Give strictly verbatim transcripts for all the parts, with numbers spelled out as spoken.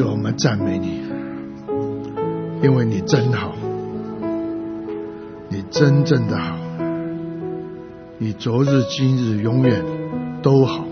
主，我们赞美你，因为你真好，你真正的好，你昨日今日永远都好。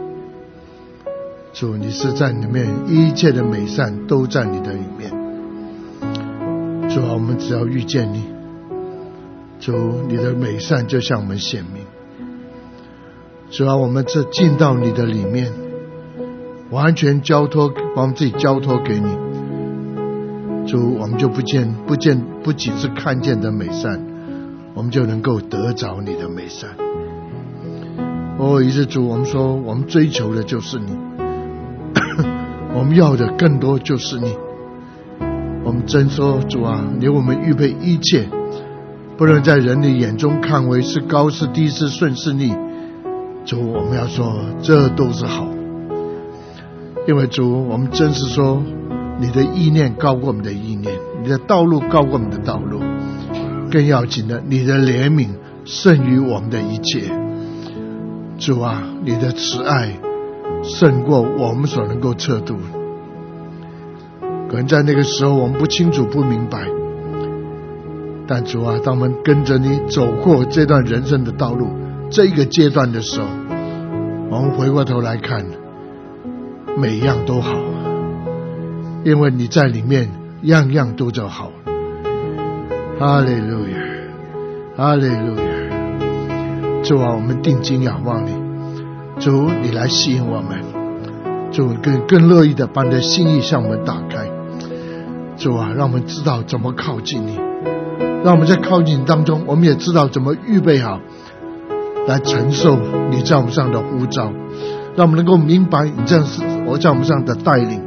主，你是在里面，一切的美善都在你的里面。主啊，我们只要遇见你，主，你的美善就向我们显明。主啊，我们这进到你的里面，完全交托，把我们自己交托给你。主，我们就不见不见不仅是看见的美善，我们就能够得着你的美善。哦，一日主，我们说我们追求的就是你，我们要的更多就是你。我们真说，主啊，你为我们预备一切，不论在人的眼中看为是高是低是顺是逆，主，我们要说这都是好。因为主，我们真是说你的意念高过我们的意念，你的道路高过我们的道路，更要紧的，你的怜悯胜于我们的一切。主啊，你的慈爱胜过我们所能够测度。可能在那个时候我们不清楚不明白，但主啊，当我们跟着你走过这段人生的道路这一个阶段的时候，我们回过头来看，每样都好，因为你在里面样样都就好。哈利路亚，哈利路亚。主啊，我们定睛仰望你，主，你来吸引我们，主，更更乐意的把你的心意向我们打开。主啊，让我们知道怎么靠近你，让我们在靠近你当中，我们也知道怎么预备好来承受你在我们上的呼召，让我们能够明白你这样是我在我们上的带领。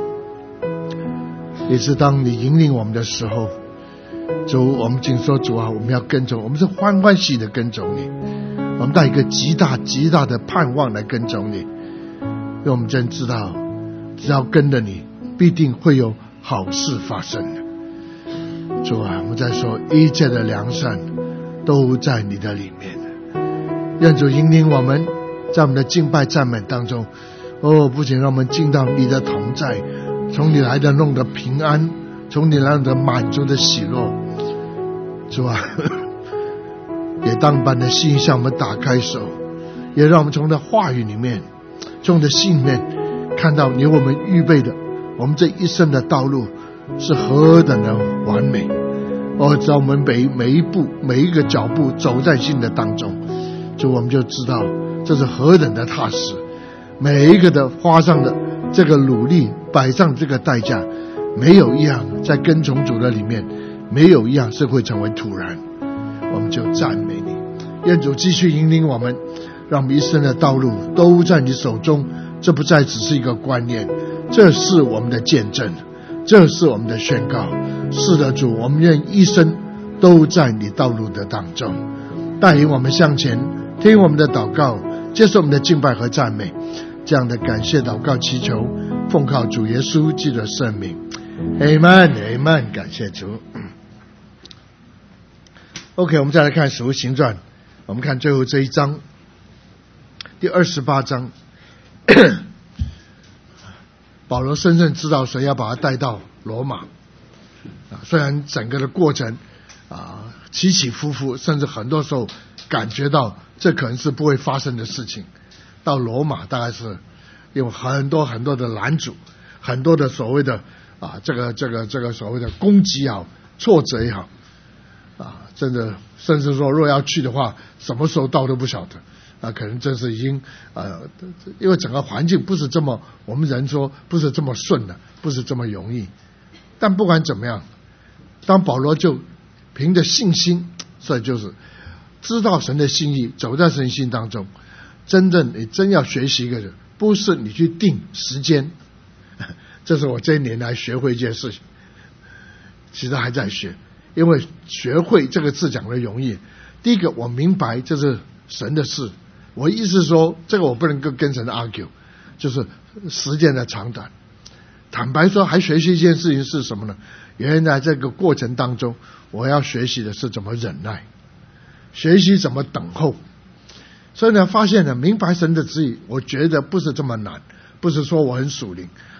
也是当你引领我们的时候，主，我们仅说主啊，我们要跟着，我们是欢欢喜的跟着你，我们带一个极大极大的盼望来跟着你，因为我们真知道只要跟着你，必定会有好事发生的。主啊，我们在说一切的良善都在你的里面。愿主引领我们在我们的敬拜赞美当中，哦，不仅让我们进到你的同在，从你来的弄的平安，从你来的满足的喜乐。主啊，也当把你的心向我们打开手，也让我们从的话语里面，从的心里面看到你为我们预备的我们这一生的道路是何等的完美。哦，只要我们每每一步每一个脚步走在心的当中，就我们就知道这是何等的踏实，每一个的花上的这个努力，摆上这个代价，没有一样在跟从主的里面，没有一样是会成为突然。我们就赞美你，愿主继续引领我们，让我们一生的道路都在你手中。这不再只是一个观念，这是我们的见证，这是我们的宣告。是的，主，我们愿一生都在你道路的当中，带领我们向前，听我们的祷告，接受我们的敬拜和赞美。这样的感谢祷告祈求，奉靠主耶稣基督的圣名。 Amen Amen， 感谢主。 OK， 我们再来看使徒行传，我们看最后这一章，第二十八章。保罗深深知道神要把他带到罗马，虽然整个的过程啊起起伏伏，甚至很多时候感觉到这可能是不会发生的事情。到罗马大概是有很多很多的拦阻，很多的所谓的啊这个这个这个所谓的攻击也好，挫折也好啊，真的甚至说若要去的话，什么时候到都不晓得啊，可能真是已经呃，因为整个环境不是这么，我们人说不是这么顺的，不是这么容易。但不管怎么样，当保罗就凭着信心，所以就是知道神的心意，走在神心当中。真正你真要学习一个人，不是你去定时间，这是我这一年来学会一件事情，其实还在学。因为学会这个字讲的容易，第一个我明白这是神的事，我意思是说这个我不能够跟神 argue， 就是时间的长短。坦白说，还学习一件事情是什么呢？原来这个过程当中，我要学习的是怎么忍耐，学习怎么等候。所以呢，发现呢，明白神的旨意，我觉得不是这么难，不是说我很属灵，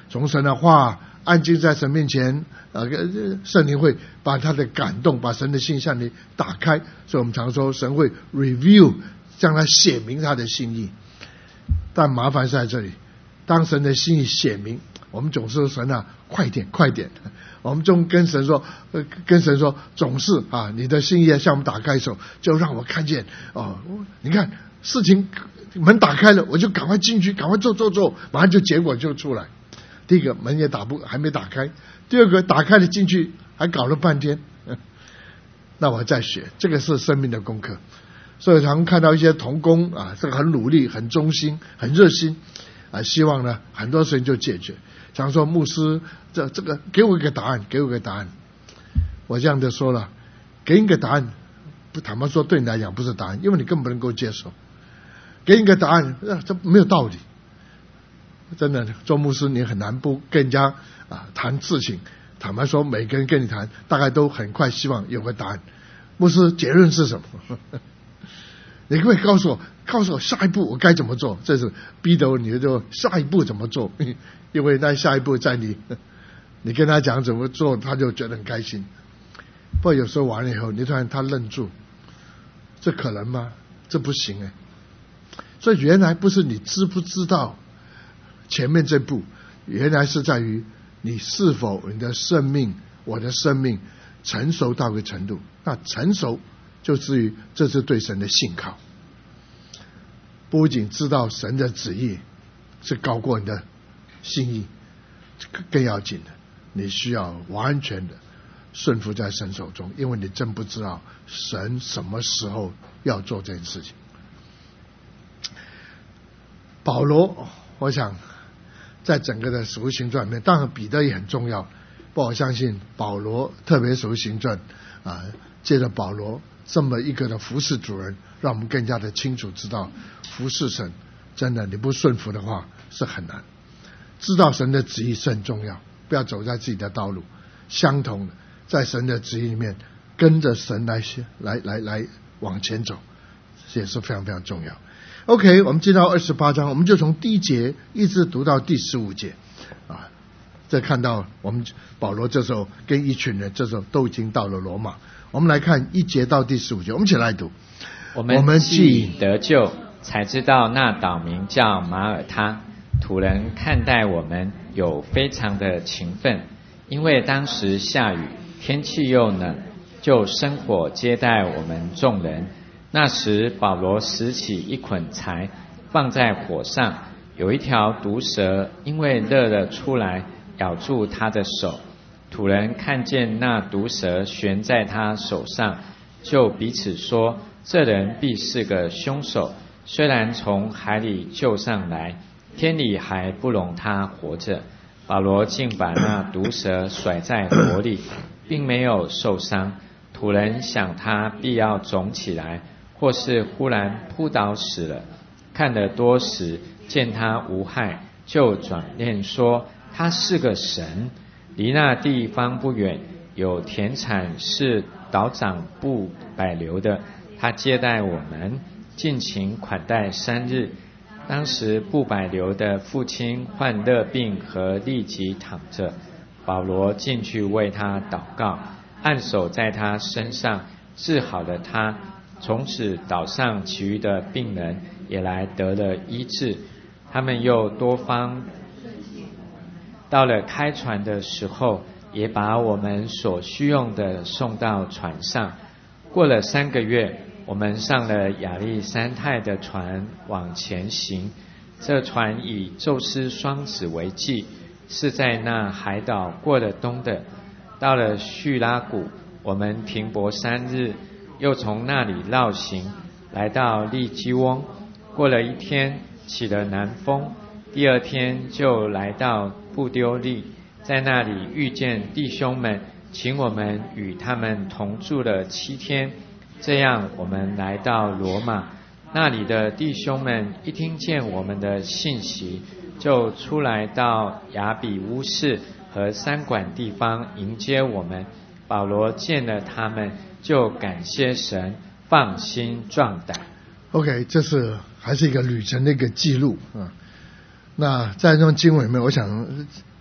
从神的话安静在神面前，呃，圣灵会把他的感动，把神的心向你打开。所以我们常说神会 review， 将他写明他的心意。但麻烦是在这里，当神的心意写明，我们总是说神啊，快点快点。我们总跟神说，呃，跟神说，总是啊，你的心意向我们打开手，就让我看见哦。你看事情门打开了，我就赶快进去，赶快做做做，马上就结果就出来。第一个门也打不还没打开，第二个打开了进去还搞了半天，那我再学，这个是生命的功课。所以常看到一些同工啊，这个很努力、很忠心、很热心啊，希望呢很多事情就解决。常说牧师，这这个给我一个答案，给我一个答案。我这样的说了，给你个答案，不坦白说对你来讲不是答案，因为你根本不能够接受。给你个答案，啊，这没有道理。真的，做牧师你很难不跟人家啊谈事情。坦白说，每个人跟你谈，大概都很快希望有个答案。牧师结论是什么？你可不可以告诉我，告诉我下一步我该怎么做？这是逼得你就下一步怎么做？因为那下一步在你，你跟他讲怎么做，他就觉得很开心。不过有时候完了以后，你突然他愣住，这可能吗？这不行哎。所以原来不是你知不知道前面这步，原来是在于你是否你的生命，我的生命成熟到个程度。那成熟就至于这是对神的信靠，不仅知道神的旨意是高过你的心意，更要紧的，你需要完全的顺服在神手中，因为你真不知道神什么时候要做这件事情。保罗，我想在整个的使徒行传里面，当然彼得也很重要，不过我相信保罗，特别使徒行传啊，借着保罗这么一个的服侍主人，让我们更加的清楚知道服侍神真的你不顺服的话是很难。知道神的旨意是很重要，不要走在自己的道路。相同的，在神的旨意里面跟着神来来来来往前走，这也是非常非常重要。OK， 我们进到二十八章，我们就从第一节一直读到第十五节啊。这看到我们保罗这时候跟一群人这时候都已经到了罗马。我们来看一节到第十五节，我们一起来读。 我们既得救，才知道那岛名叫马耳他，土人看待我们有非常的勤奋，因为当时下雨，天气又冷，就生火接待我们众人。那时保罗拾起一捆柴，放在火上，有一条毒蛇因为热了出来，咬住他的手。土人看见那毒蛇悬在他手上，就彼此说，这人必是个凶手，虽然从海里救上来，天理还不容他活着。保罗竟把那毒蛇甩在火里，并没有受伤。土人想他必要肿起来，或是忽然扑倒死了。看得多时，见他无害，就转念说，他是个神。离那地方不远，有田产是岛长布百流的，他接待我们，尽情款待三日。当时布百流的父亲患热病和痢疾躺着，保罗进去为他祷告，按手在他身上，治好了他。从此岛上其余的病人也来得了医治。他们又多方，到了开船的时候，也把我们所需用的送到船上。过了三个月，我们上了亚历山泰的船往前行。这船以宙斯双子为记，是在那海岛过了冬的。到了叙拉古，我们停泊三日，又从那里绕行，来到利基翁。过了一天，起了南风，第二天就来到布丢利，在那里遇见弟兄们，请我们与他们同住了七天。这样我们来到罗马，那里的弟兄们一听见我们的信息，就出来到亚比乌市和三馆地方迎接我们。保罗见了他们，就感谢神，放心壮胆。 OK， 这是还是一个旅程的一个记录啊。那在这种经文里面，我想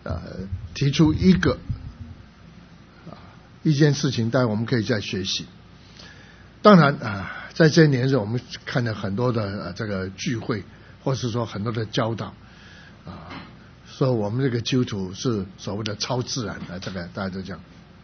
呃提出一个啊一件事情，但我们可以再学习。当然啊，在这些年中，我们看了很多的、呃、这个聚会，或是说很多的教导啊，说我们这个基督徒是所谓的超自然啊，这个大家都讲。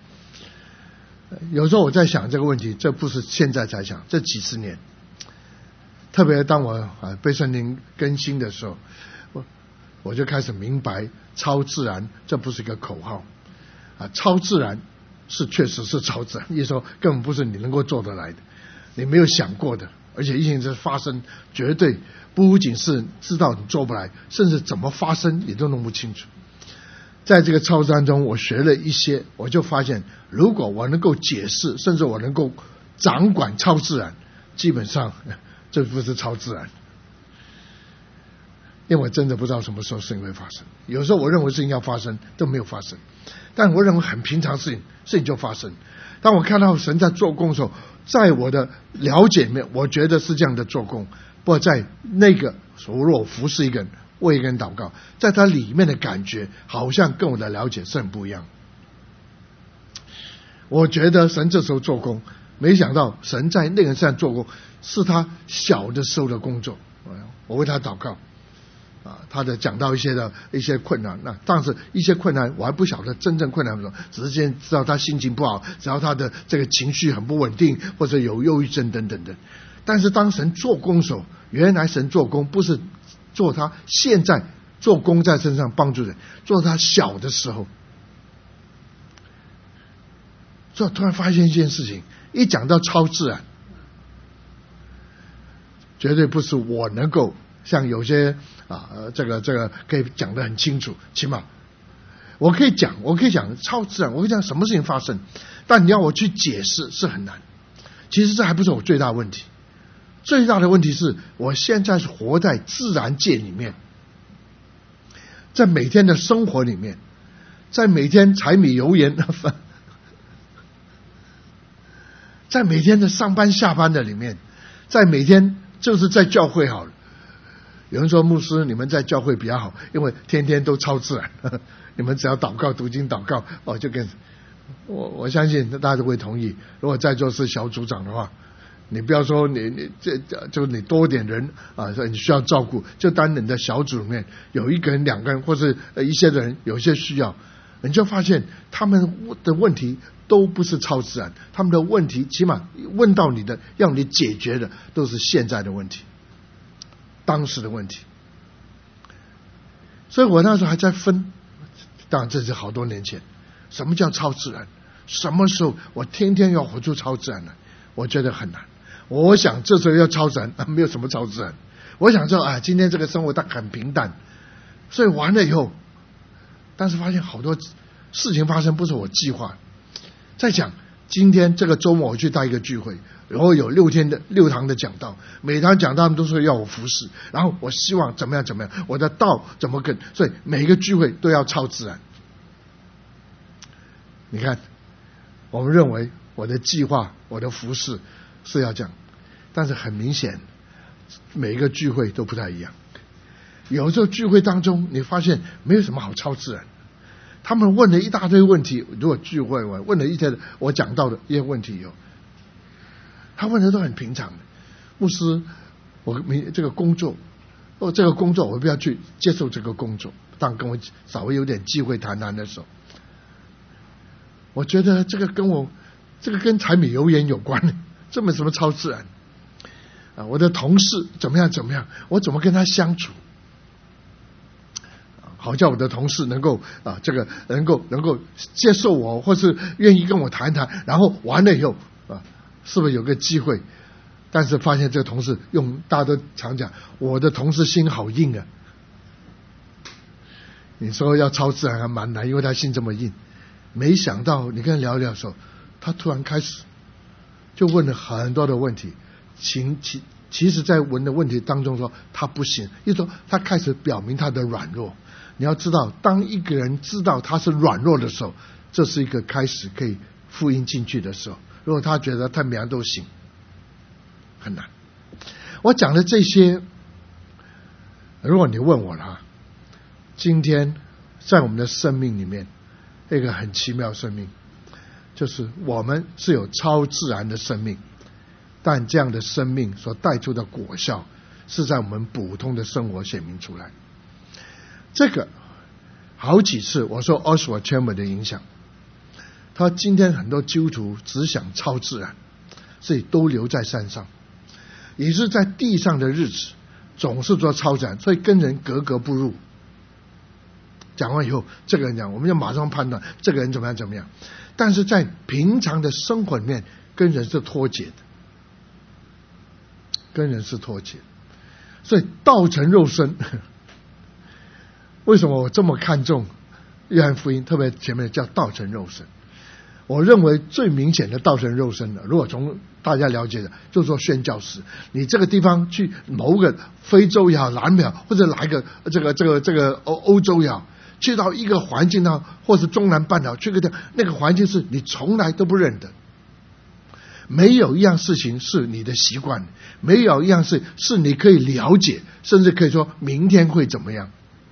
有时候我在想这个问题，这不是现在才想，这几十年，特别当我啊被圣灵更新的时候，我我就开始明白，超自然这不是一个口号啊，超自然是确实是超自然，意思说根本不是你能够做得来的，你没有想过的，而且一定是发生，绝对不仅是知道你做不来，甚至怎么发生也都弄不清楚。在这个超自然中，我学了一些，我就发现，如果我能够解释，甚至我能够掌管超自然，基本上这不是超自然，因为我真的不知道什么时候事情会发生。有时候我认为事情要发生都没有发生，但我认为很平常事情，事情就发生。当我看到神在做工的时候，在我的了解里面，我觉得是这样的做工。不过在那个如果我服侍一个人，为一个人祷告，在他里面的感觉好像跟我的了解是很不一样。我觉得神这时候做工，没想到神在那个人身上做工是他小的时候的工作。我为他祷告啊，他的讲到一些的一些困难，那但是一些困难我还不晓得真正困难什么，只是先知道他心情不好，只要他的这个情绪很不稳定，或者有忧郁症等等等。但是当神做工的时候，原来神做工不是做他现在做工在身上帮助人，做他小的时候。所以突然发现一件事情，一讲到超自然，绝对不是我能够像有些啊这个这个可以讲得很清楚，起码我可以讲，我可以讲超自然，我可以讲什么事情发生，但你要我去解释是很难。其实这还不是我最大的问题，最大的问题是我现在是活在自然界里面，在每天的生活里面，在每天柴米油盐在每天的上班下班的里面，在每天就是在教会好了。有人说牧师你们在教会比较好，因为天天都超自然，呵呵，你们只要祷告读经祷告哦，就跟我我相信大家都会同意。如果在座是小组长的话，你不要说你你这就你多点人啊，你需要照顾，就当你的小组里面有一个人两个人或是一些人有些需要，你就发现他们的问题都不是超自然，他们的问题起码问到你的要你解决的都是现在的问题，当时的问题。所以我那时候还在分，当然这是好多年前，什么叫超自然，什么时候我天天要活出超自然来，我觉得很难。我想这时候要超自然，啊，没有什么超自然。我想说啊，今天这个生活它很平淡，所以完了以后，但是发现好多事情发生不是我计划。再讲今天这个周末我去带一个聚会，然后有六天的六堂的讲道，每堂讲道他们都说要我服侍，然后我希望怎么样怎么样，我的道怎么跟，所以每一个聚会都要超自然。你看，我们认为我的计划我的服侍是要这样，但是很明显每一个聚会都不太一样。有时候聚会当中你发现没有什么好超自然，他们问了一大堆问题，如果聚会问问了一些我讲到的一些问题以后，他问的都很平常的。牧师，我明这个工作，哦，这个工作我不要去接受这个工作，当跟我稍微有点机会谈谈的时候，我觉得这个跟我这个跟柴米油盐有关，这没什么超自然啊。我的同事怎么样怎么样，我怎么跟他相处，好叫我的同事能够啊，这个能够能够接受我，或是愿意跟我谈谈，然后完了以后啊，是不是有个机会？但是发现这个同事用大家都常讲，我的同事心好硬啊。你说要超自然还蛮难，因为他心这么硬。没想到你跟他聊聊的时候，他突然开始就问了很多的问题，其其其实在问的问题当中说他不行，也就是说他开始表明他的软弱。你要知道，当一个人知道他是软弱的时候，这是一个开始可以福音进去的时候。如果他觉得他每样都行，很难。我讲的这些，如果你问我了，今天在我们的生命里面，一个很奇妙的生命，就是我们是有超自然的生命，但这样的生命所带出的果效是在我们普通的生活显明出来。这个好几次我说 Oswald Chambers 的影响，他今天很多基督徒只想超自然，所以都留在山上，也是在地上的日子总是做超自然，所以跟人格格不入。讲完以后，这个人讲，我们就马上判断这个人怎么样怎么样，但是在平常的生活里面跟人是脱节的，跟人是脱节，所以道成肉身。为什么我这么看重约翰福音，特别前面叫道成肉身？我认为最明显的道成肉身的，如果从大家了解的，就是说宣教士，你这个地方去某个非洲也好，南美或者哪一个这个这个这个欧欧洲也好，去到一个环境呢，或是中南半岛去个地方，那个环境是你从来都不认得，没有一样事情是你的习惯，没有一样事是你可以了解，甚至可以说明天会怎么样。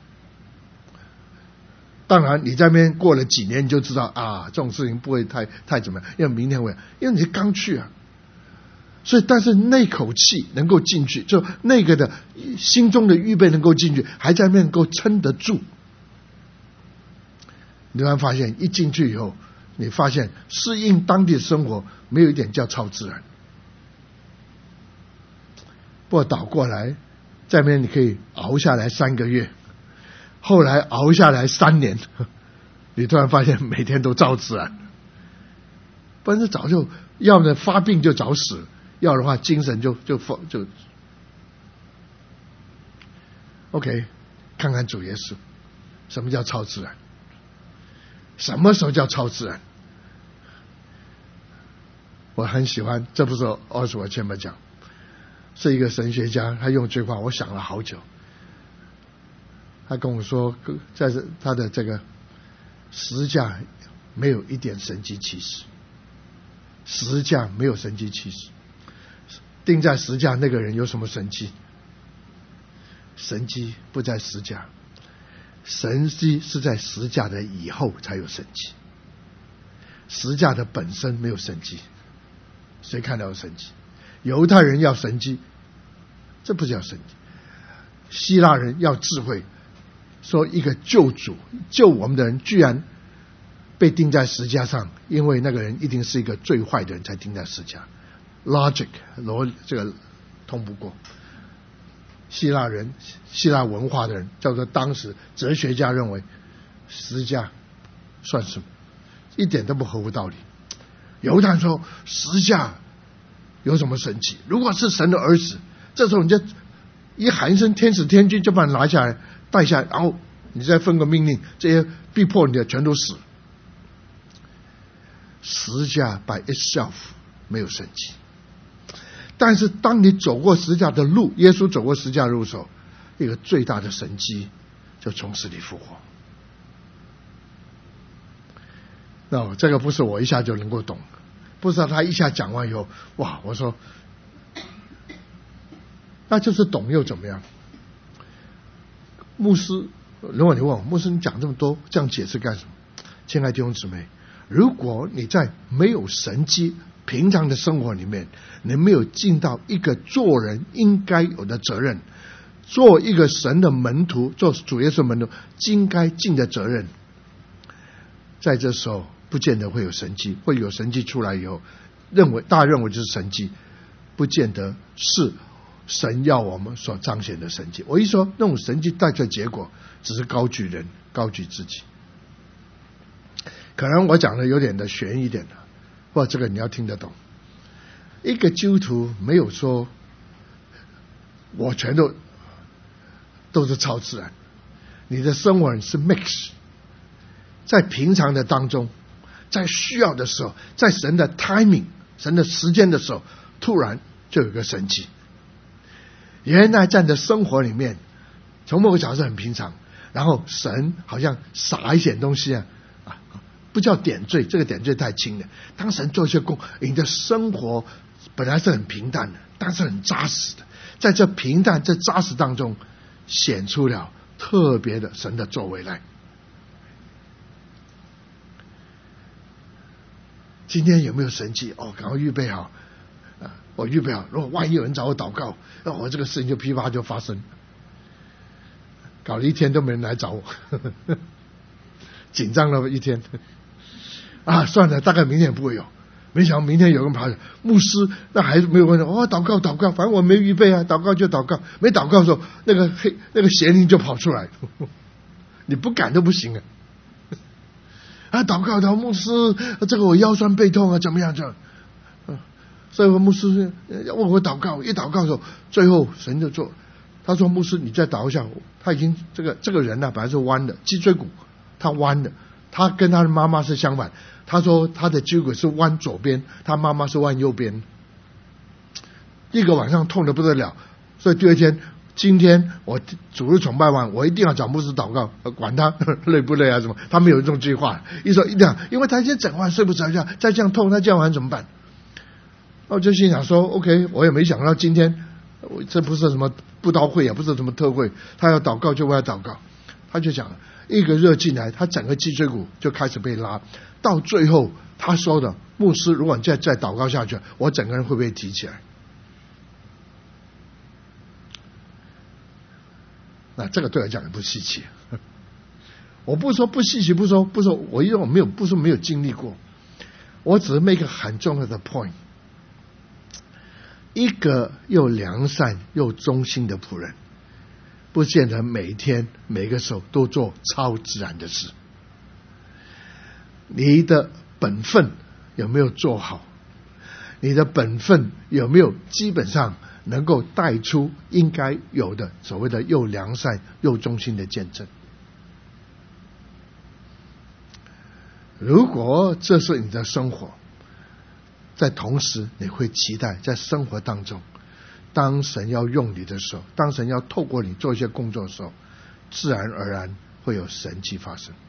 当然你在那边过了几年你就知道啊，这种事情不会太太怎么样，因为明天会，因为你刚去啊。所以但是那口气能够进去，就那个的心中的预备能够进去，还在那边能够撑得住。你突然发现一进去以后，你发现适应当地的生活没有一点叫超自然。不过倒过来在那边你可以熬下来三个月，后来熬下来三年，你突然发现每天都超自然，不然就早就要么发病就早死，要的话精神就就就 OK。 看看主耶稣，什么叫超自然？什么时候叫超自然？我很喜欢，这不是二十我前面讲，是一个神学家，他用这句话我想了好久。他跟我说，在他的这个十字架没有一点神迹奇事，十字架没有神迹奇事，钉在十字架那个人有什么神迹？神迹不在十字架，神迹是在十字架的以后才有神迹。十字架的本身没有神迹，谁看到有神迹？犹太人要神迹，这不叫神迹。希腊人要智慧，说一个救主救我们的人居然被钉在十字架上，因为那个人一定是一个最坏的人才钉在十字架。 logic 逻这个通不过。希腊人希腊文化的人叫做当时哲学家认为十字架算什么，一点都不合乎道理。犹太人说十字架有什么神奇？如果是神的儿子，这时候你就一喊一声天使天君就把你拿下来带下来，然后你再分个命令，这些逼迫你的全都死。十字架 by itself 没有神迹，但是当你走过十字架的路，耶稣走过十字架的路的时候，一个最大的神迹就从死里复活。那这个不是我一下就能够懂，不知道他一下讲完以后，哇，我说那就是懂又怎么样？牧师，如果你问我，牧师你讲这么多，这样解释干什么？亲爱的弟兄姊妹，如果你在没有神迹平常的生活里面，你没有尽到一个做人应该有的责任，做一个神的门徒，做主耶稣门徒应该尽的责任，在这时候不见得会有神迹，会有神迹出来以后，认为大家认为就是神迹，不见得是神要我们所彰显的神迹。我一说那种神迹带出的结果，只是高举人，高举自己。可能我讲的有点的悬一点的，不过这个你要听得懂。一个基督徒没有说我全都都是超自然，你的生活是 mix， 在平常的当中，在需要的时候，在神的 timing 神的时间的时候，突然就有个神迹。原来在你的生活里面，从某个角度很平常，然后神好像撒一点东西啊，不叫点缀，这个点缀太轻了。当神做一些工，你的生活本来是很平淡的，但是很扎实的，在这平淡这扎实当中显出了特别的神的作为来。 今天有没有神迹？哦，赶快预备好啊！我预备好，如果万一有人找我祷告，那我这个事情就噼啪就发生。搞了一天都没人来找我，呵呵紧张了一天啊！算了，大概明天也不会有。没想到明天有人跑来，牧师那还是没有问题。哦，祷告祷告，反正我没预备啊，祷告就祷告。没祷告的时候，那个黑那个邪灵就跑出来，呵呵你不赶都不行啊！啊，祷告祷牧师，这个我腰酸背痛啊，怎么样这样？啊，所以我牧师要问我祷告，一祷告的时候，最后神就做，他说牧师你再祷一下，他已经这个这个人呢、啊、本来是弯的脊椎骨，他弯的，他跟他的妈妈是相反，他说他的脊椎骨是弯左边，他妈妈是弯右边，一个晚上痛得不得了，所以第二天。今天我主日崇拜完，我一定要找牧师祷告，管他累不累啊什么，他没有这种计划。一说一定要，因为他今天整晚睡不着觉，再这样痛，他这样晚怎么办？我就心想说 ，OK， 我也没想到今天这不是什么布道会，也不是什么特会，他要祷告就为他祷告。他就讲一个热进来，他整个脊椎骨就开始被拉，到最后他说的，牧师，如果你再再祷告下去，我整个人会不会提起来？那这个对我讲也不稀奇，我不说不稀奇，不说不说，我因为我没有不说没有经历过，我只是 make 很重要的 point。一个又良善又忠心的仆人，不见得每一天每个时候都做超自然的事。你的本分有没有做好？你的本分有没有基本上能够带出应该有的所谓的又良善又忠心的见证？如果这是你的生活，在同时你会期待在生活当中，当神要用你的时候，当神要透过你做一些工作的时候，自然而然会有神迹发生。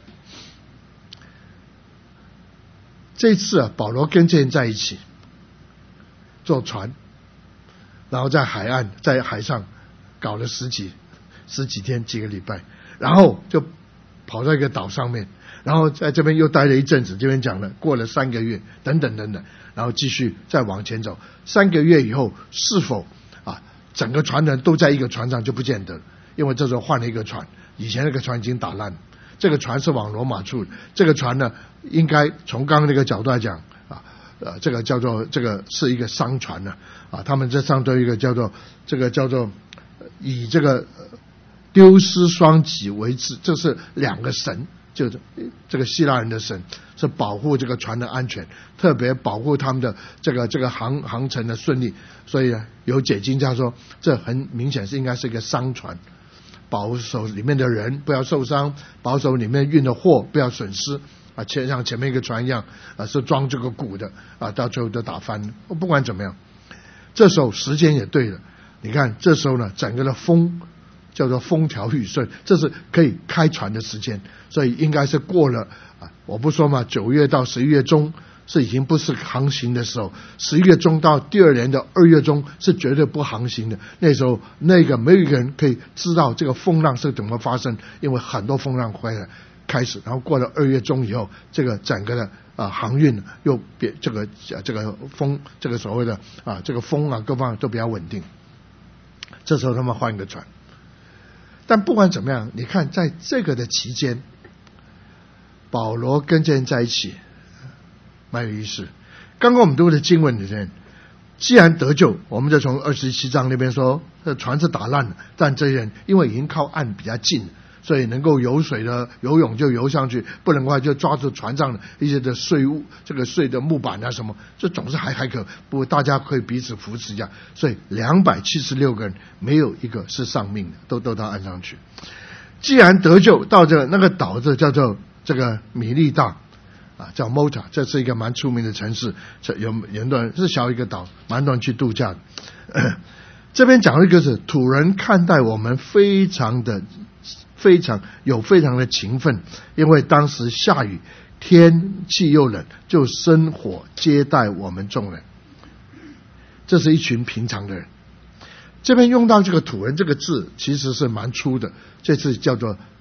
这次啊，保罗跟这人在一起坐船，然后在海岸在海上搞了十几十几天几个礼拜，然后就跑到一个岛上面，然后在这边又待了一阵子，这边讲了过了三个月等等等等，然后继续再往前走。三个月以后是否啊整个船人都在一个船上就不见得，因为这时候换了一个船，以前那个船已经打烂了，这个船是往罗马去的，这个船呢应该从刚刚那个角度来讲啊呃这个叫做这个是一个商船呢 啊, 啊他们这上头一个叫做这个叫做以这个丢失双己为志，这是两个神，就是这个希腊人的神是保护这个船的安全，特别保护他们的这个这个航航程的顺利，所以有解经家说这很明显是应该是一个商船，保守里面的人不要受伤，保守里面运的货不要损失啊，像前面一个船一样啊，是装这个鼓的啊，到最后都打翻了。不管怎么样，这时候时间也对了，你看这时候呢，整个的风叫做风调雨顺，这是可以开船的时间，所以应该是过了啊，我不说嘛，九月到十一月中是已经不是航行的时候，十一月中到第二年的二月中是绝对不航行的。那时候那个没有一个人可以知道这个风浪是怎么发生，因为很多风浪回来开始，然后过了二月中以后，这个整个的啊航运又别这个这个风这个所谓的啊这个风啊各方面都比较稳定。这时候他们换一个船，但不管怎么样，你看在这个的期间，保罗跟这人在一起蛮有意思。刚刚我们读的经文里面，既然得救，我们就从二十七章那边说，这船是打烂了，但这些人因为已经靠岸比较近，所以能够游水的游泳就游上去，不能的话就抓住船上的一些的碎物，这个碎的木板啊什么，这总是还还可不，大家可以彼此扶持一下。所以两百七十六个人没有一个是丧命的，都都到岸上去。既然得救，到这那个岛子叫做这个米利大啊，叫 Malta， 这是一个蛮出名的城市，有很多人是小一个岛，蛮多人去度假的。这边讲的一个是土人看待我们非常的非常有非常的勤奋，因为当时下雨，天气又冷，就生火接待我们众人。这是一群平常的人。这边用到这个土人这个字其实是蛮粗的，这次叫做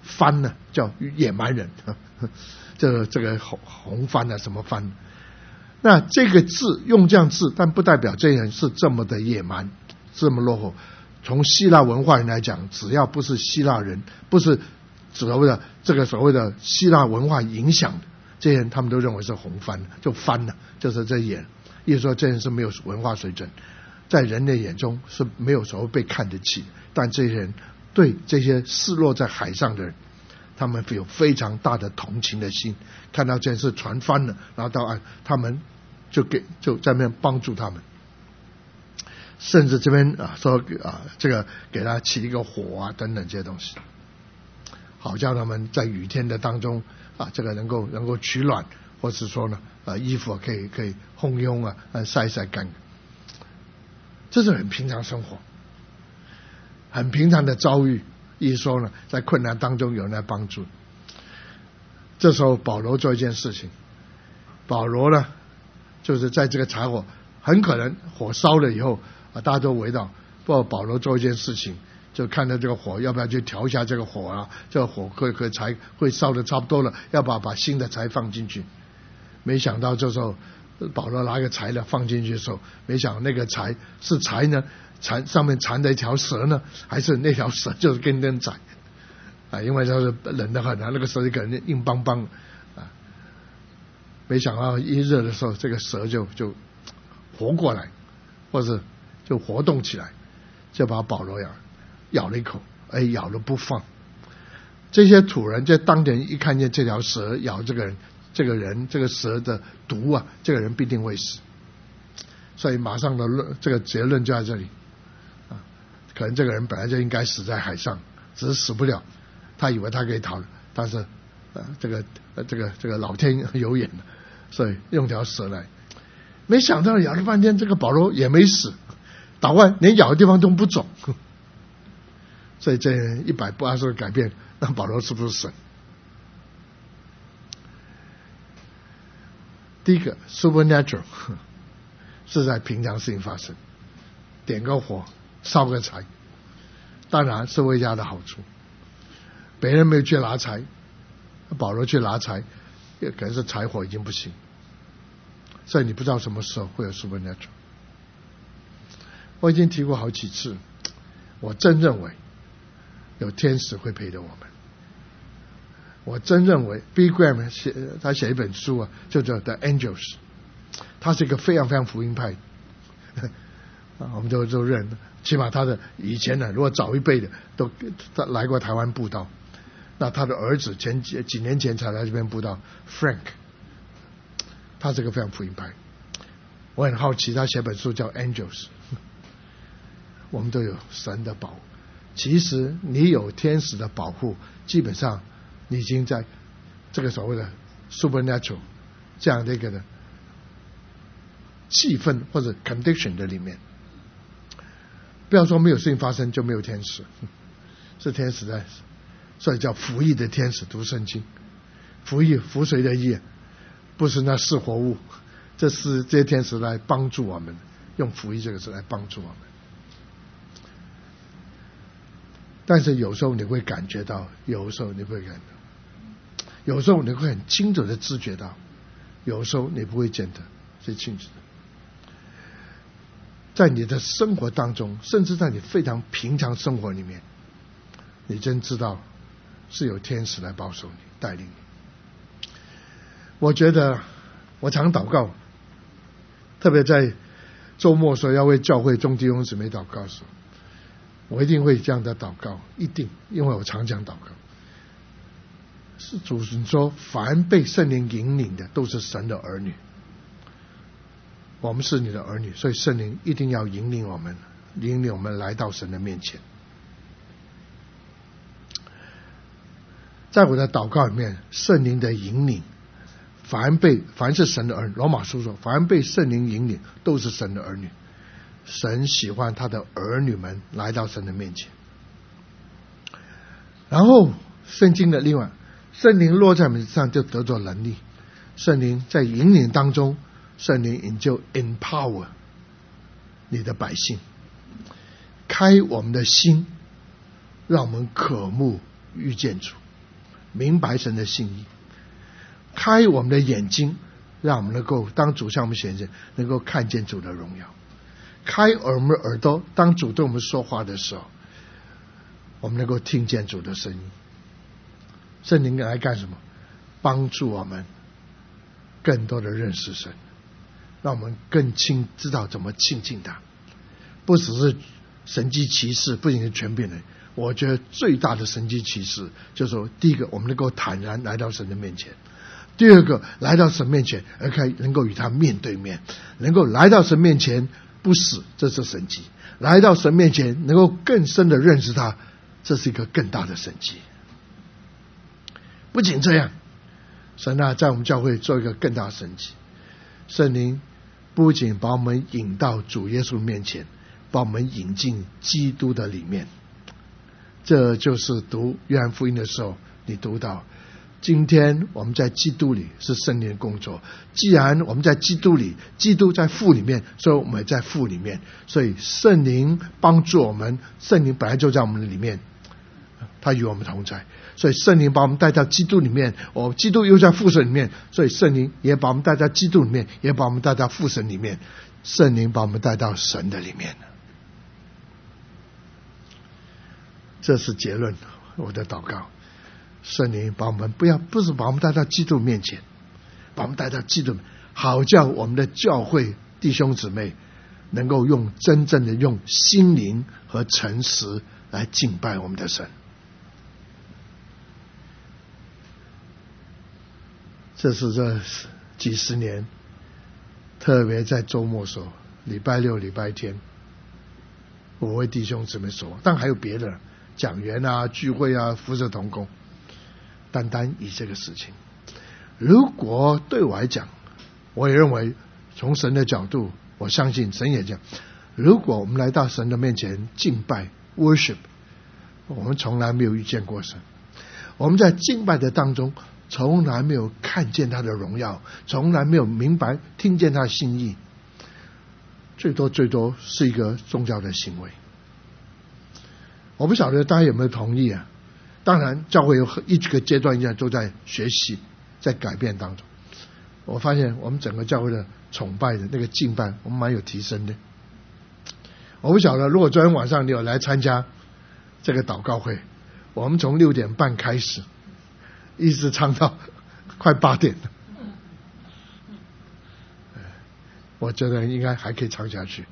番呢叫野蛮人，这个这个红红番啊什么番。那这个字用这样字，但不代表这些人是这么的野蛮，这么落后。从希腊文化人来讲，只要不是希腊人，不是所谓的这个所谓的希腊文化影响的这些人，他们都认为是红番，就番了，就是这些人。意思说这些人是没有文化水准，在人类眼中是没有所谓被看得起，但这些人对这些失落在海上的人，他们有非常大的同情的心，看到这件事船翻了，然后到岸，他们就给就在那边帮助他们，甚至这边啊说啊这个给他起一个火啊等等这些东西，好叫他们在雨天的当中啊这个能够能够取暖，或是说呢啊衣服可以可以烘烘啊晒一晒干，这是很平常生活，很平常的遭遇。意思说呢，在困难当中有人来帮助。这时候保罗做一件事情，保罗呢就是在这个柴火很可能火烧了以后啊，大家都围绕，不过保罗做一件事情，就看到这个火要不要去调一下这个火啊，这个火会会柴会烧的差不多了，要不要把新的柴放进去。没想到这时候保罗拿个柴了放进去的时候，没想到那个柴是柴呢缠上面缠着一条蛇呢，还是那条蛇就是根根斩啊？因为它是冷得很啊，那个蛇可能硬邦邦啊。没想到一热的时候，这个蛇就就活过来，或者就活动起来，就把保罗咬咬了一口，哎，咬了不放。这些土人在当年一看见这条蛇咬这个人，这个人这个蛇的毒啊，这个人必定会死。所以马上的论这个结论就在这里。可能这个人本来就应该死在海上，只是死不了。他以为他可以逃，但是呃，这个呃，这个这个老天有眼了，所以用条蛇来。没想到咬了半天，这个保罗也没死，倒过连咬的地方都不肿。所以这一百八十度改变，那保罗是不是神？第一个 supernatural 是在平常事情发生，点个火。烧个柴，当然是为家的好处。别人没有去拿柴，保罗去拿柴，也可能是柴火已经不行，所以你不知道什么时候会有 supernatural。我已经提过好几次，我真认为有天使会陪着我们。我真认为 Billy Graham 写他写一本书啊，就叫 The Angels， 他是一个非常非常福音派啊，我们都都认。起码他的以前呢，如果早一辈的都他来过台湾布道，那他的儿子前几几年前才来这边布道 ，Frank， 他是个非常福音派。我很好奇，他写本书叫 Angels， 我们都有神的保护。其实你有天使的保护，基本上你已经在这个所谓的 supernatural 这样的一个的气氛或者 condition 的里面。不要说没有事情发生就没有天使，是天使在，所以叫服役的天使。读圣经，服役服谁的役？不是那是活物，这是这些天使来帮助我们，用服役这个字来帮助我们。但是有时候你会感觉到，有时候你会感觉到，有时候你会很清楚的知觉到，有时候你不会见得是清楚的。在你的生活当中，甚至在你非常平常生活里面，你真知道是有天使来保守你、带领你。我觉得我常祷告，特别在周末时候要为教会众弟兄姊妹祷告的时候，我一定会这样的祷告，一定，因为我常讲祷告。是主说，凡被圣灵引领的，都是神的儿女。我们是你的儿女，所以圣灵一定要引领我们，引领我们来到神的面前。在我的祷告里面，圣灵的引领，凡被凡是神的儿女，罗马书说，凡被圣灵引领，都是神的儿女。神喜欢他的儿女们来到神的面前。然后圣经的另外，圣灵落在我们身上就得着能力，圣灵在引领当中，圣灵也就 empower 你的百姓，开我们的心，让我们渴慕遇见主。 明白神的心意，开我们的眼睛，让我们能够当主向我们显现，能够看见主的荣耀，开我们的耳朵，当主对我们说话的时候，我们能够听见主的声音。圣灵来干什么？帮助我们更多的认识神，让我们更清知道怎么亲近他。不只是神迹奇事，不仅是权柄的，我觉得最大的神迹奇事就是说，第一个我们能够坦然来到神的面前，第二个来到神面前而可以能够与他面对面，能够来到神面前不死，这是神迹；来到神面前能够更深的认识他，这是一个更大的神迹。不仅这样，神啊在我们教会做一个更大的神迹，圣灵不仅把我们引到主耶稣面前，把我们引进基督的里面。这就是读约翰福音的时候你读到，今天我们在基督里是圣灵的工作，既然我们在基督里，基督在父里面，所以我们也在父里面，所以圣灵帮助我们，圣灵本来就在我们的里面，他与我们同在，所以圣灵把我们带到基督里面，我基督又在父神里面，所以圣灵也把我们带到基督里面，也把我们带到父神里面，圣灵把我们带到神的里面。这是结论，我的祷告。圣灵把我们不要不是把我们带到基督面前，把我们带到基督，好叫我们的教会弟兄姊妹能够用真正的用心灵和诚实来敬拜我们的神。这是这几十年，特别在周末时候，礼拜六礼拜天，我为弟兄姊妹说，但还有别的讲员啊、聚会啊、服侍同工，单单以这个事情。如果对我来讲，我也认为从神的角度，我相信神也讲，如果我们来到神的面前敬拜 worship， 我们从来没有遇见过神，我们在敬拜的当中从来没有看见他的荣耀，从来没有明白听见他的心意，最多最多是一个宗教的行为。我不晓得大家有没有同意啊？当然教会有一个阶段现在都在学习，在改变当中。我发现我们整个教会的崇拜的那个敬拜我们蛮有提升的。我不晓得如果昨天晚上你有来参加这个祷告会，我们从六点半开始一直唱到快八点了，我觉得应该还可以唱下去。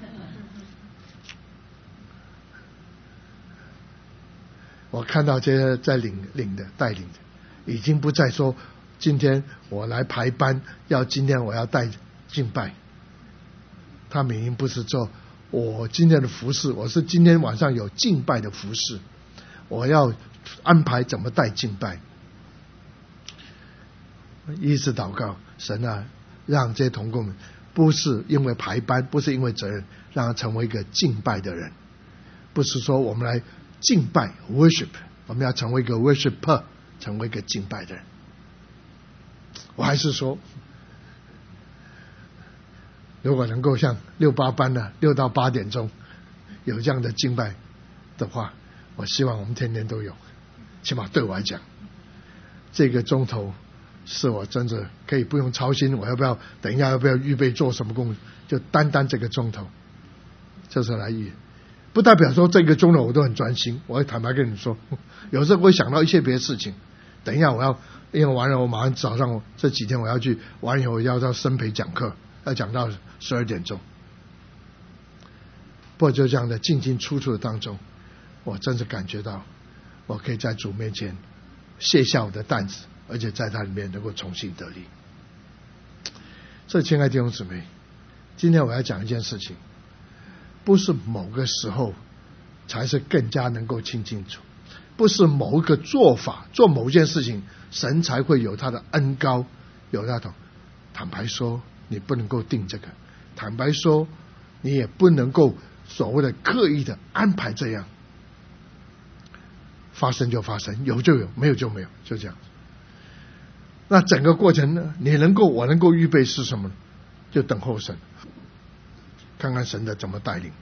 我看到这些在领领的带领的，已经不再说今天我来排班，要今天我要带敬拜，他们已经不是说我今天的服事，我是今天晚上有敬拜的服事，我要安排怎么带敬拜。一直祷告，神啊，让这些同工们不是因为排班，不是因为责任，让他成为一个敬拜的人，不是说我们来敬拜 worship， 我们要成为一个 worshipper， 成为一个敬拜的人。我还是说，如果能够像六八班的六到八点钟有这样的敬拜的话，我希望我们天天都有，起码对我来讲，这个钟头是我真的可以不用操心我要不要等一下要不要预备做什么工作，就单单这个钟头这时候来预，不代表说这个钟头我都很专心。我会坦白跟你说，有时候会想到一些别的事情，等一下我要因为完了我马上早上这几天我要去完以后我要到生培讲课，要讲到十二点钟。不过就这样的进进出出的当中，我真是感觉到我可以在主面前卸下我的担子，而且在他里面能够重新得力。这亲爱的弟兄姊妹，今天我要讲一件事情，不是某个时候才是更加能够亲近主，不是某一个做法做某件事情神才会有他的恩膏，有那种。坦白说你不能够定这个，坦白说你也不能够所谓的刻意的安排这样，发生就发生，有就有，没有就没有，就这样。那整个过程呢，你能够我能够预备是什么呢？就等候神，看看神的怎么带领。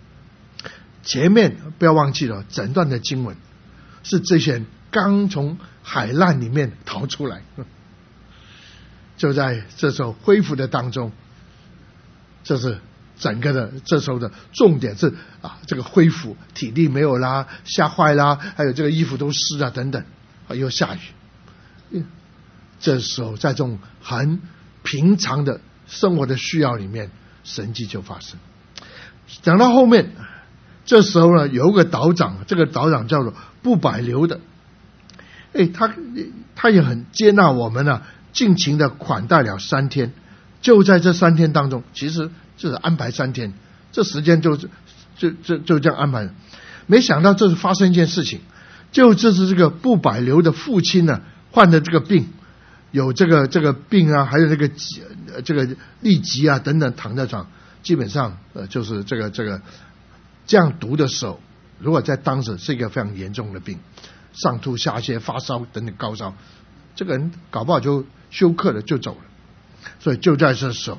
前面不要忘记了，整段的经文是这些人刚从海浪里面逃出来。就在这时候恢复的当中，这是整个的这时候的重点是啊，这个恢复体力没有啦，吓坏啦，还有这个衣服都湿啊等等，啊又下雨。这时候在这种很平常的生活的需要里面，神迹就发生。讲到后面，这时候呢，有一个岛长，这个岛长叫做不百流的，哎，他他也很接纳我们啊，尽情的款待了三天。就在这三天当中，其实就是安排三天，这时间就就就就这样安排了。没想到这是发生一件事情，就这是这个不百流的父亲呢、啊、患的这个病，有这个这个病啊，还有这个这个痢疾啊等等，躺在床，基本上呃就是这个这个这样读的时候，如果在当时是一个非常严重的病，上吐下泻、发烧等等高烧，这个人搞不好就休克了就走了。所以就在这时候，